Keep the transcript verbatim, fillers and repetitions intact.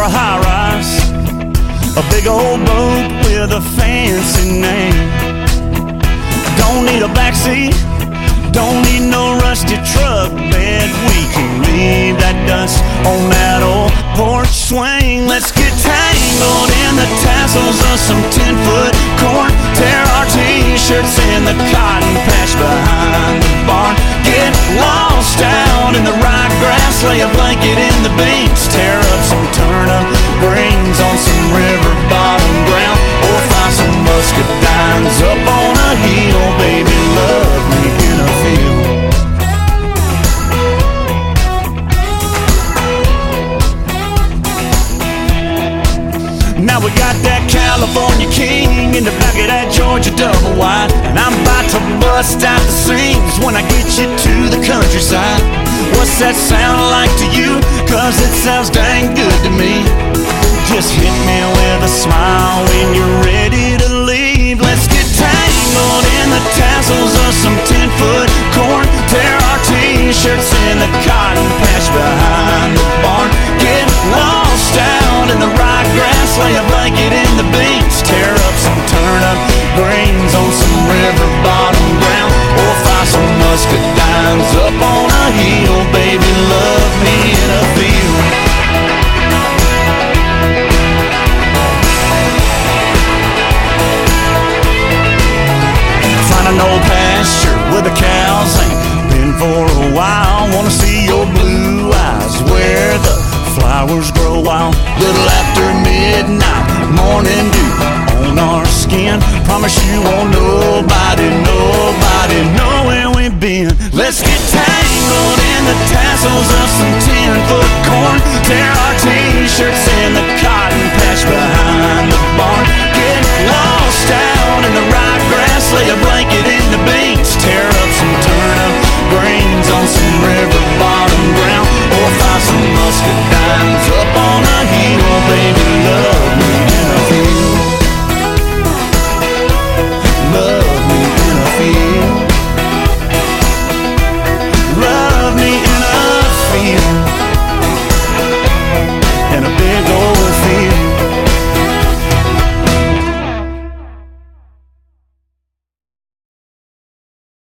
high-rise, a big old boat with a fancy name. Don't need a backseat, don't need no rusty truck bed. We can leave that dust on that old porch swing. Let's get tangled in the tassels of some ten-foot corn. Tear our t-shirts in the cotton patch behind the barn. Get lost out in the ryegrass, lay a blanket in the beans. Tear up some turnip greens on some river bottom ground, or find some muscadines up on a hill. Baby, love me in a field. Now we got that California King in the back of that Georgia double wide, and I'm about to bust out the seams when I get you to the countryside. What's that sound like to you? Cause it sounds dang good to me. Just hit me with a smile when you're ready to leave. Let's get tangled in the tassels of some ten-foot corn. Tear our t-shirts in the cotton patch behind the barn. Get lost out in the ryegrass, lay a blanket in the beans. Tear up some turnip greens on some river bottom ground, or find some muscadines up on a hill. Baby, love me in a field. Find an old pasture where the cows ain't been for a while. Wanna see your blue eyes where the flowers grow wild. Little after midnight, morning dew on our skin. Promise you won't nobody, nobody know where we've been. Let's get tangled in the tassels of some ten-foot corn. Tear our t-shirts in the cotton patch behind